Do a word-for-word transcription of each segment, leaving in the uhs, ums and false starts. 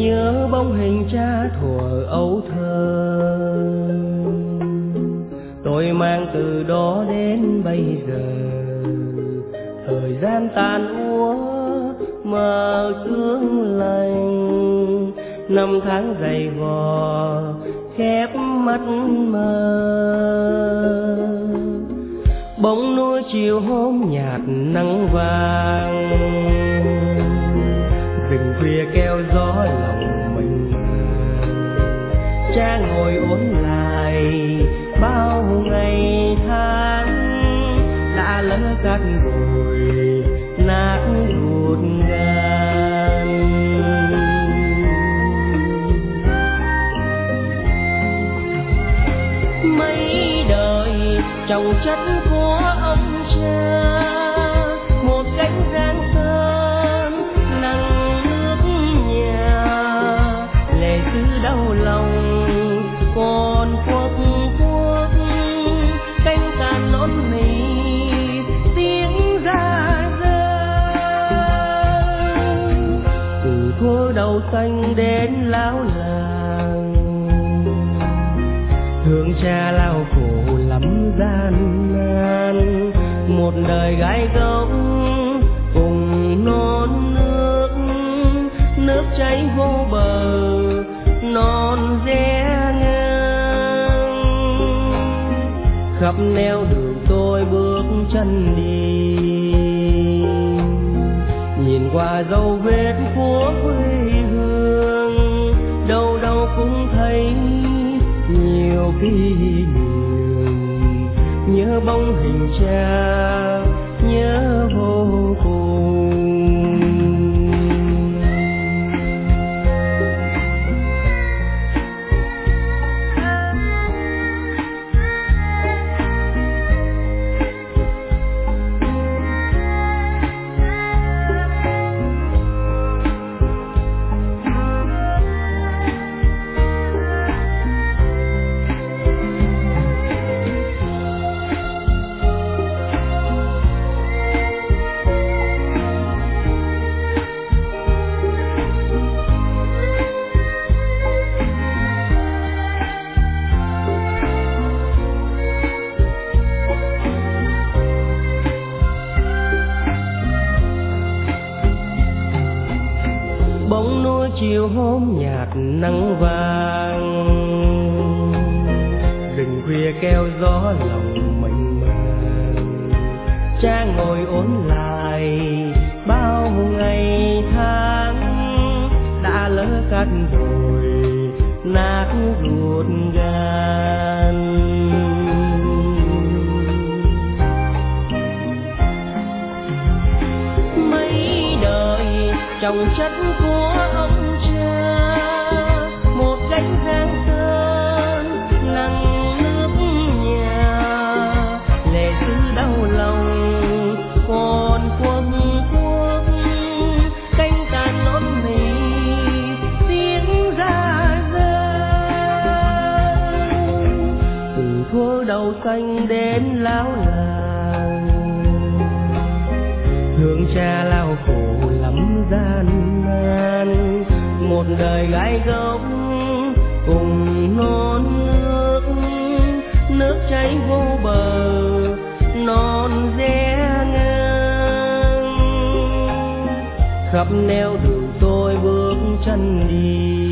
nhớ bóng hình cha thuở ấu thơ. Tôi mang từ đó đến bây giờ, thời gian tàn úa mờ sương lạnh, năm tháng dày vò khép mắt mơ. Bóng núi chiều hôm nhạt nắng vàng, rừng khuya kêu gió lòng mình. Cha ngồi ôn lại bao ngày tháng, đã lỡ cát bụi nát ruột gan. Mấy đời trồng chất của ông cha, một cánh giang sơn nắng nước nhà, lệ xứ đau lòng còn quốc quốc, cánh càn nón nỉ tiếng ra rơi. Từ thuở đầu xanh đến lão làng, thương cha lao khổ lắm gian nan. Một đời gái gốc cùng non nước, nước chảy vô bờ non rẽ ngang. Khắp nẻo đường tôi bước chân đi, nhìn qua dấu vết của quê hương, đâu đâu cũng thấy nhiều kỷ niệm. Nhớ bóng hình cha, nhớ vô cùng. Bóng núi chiều hôm nhạt nắng vàng, rừng khuya kêu gió lòng mênh mang. Cha ngồi ôn lại bao ngày tháng, đã lỡ cát bụi nát ruột gan. Mấy đời trồng chất của ông cha, một cánh giang sơn nắng nước nhà, lệ xứ đau lòng còn quốc quốc, cánh càn nón nỉ tiếng ra rơi. Từ thuở đầu xanh đến lão làng, thương cha lao khổ lắm gian nan. Một đời gái gốc cùng non nước, nước chảy vô bờ non rẽ ngang. Khắp nẻo đường tôi bước chân đi,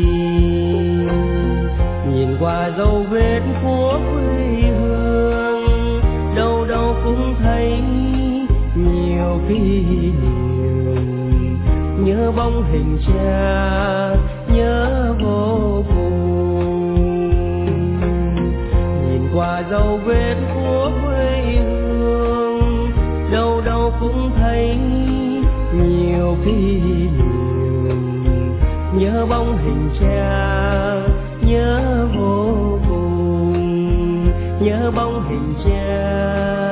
nhìn qua dấu vết của quê hương, đâu đâu cũng thấy nhiều kỷ niệm. Nhớ bóng hình cha, nhớ vô cùng. Nhìn qua dấu vết của quê hương, đâu đâu cũng thấy nhiều kỷ niệm. Nhớ bóng hình cha, nhớ vô cùng. Nhớ bóng hình cha.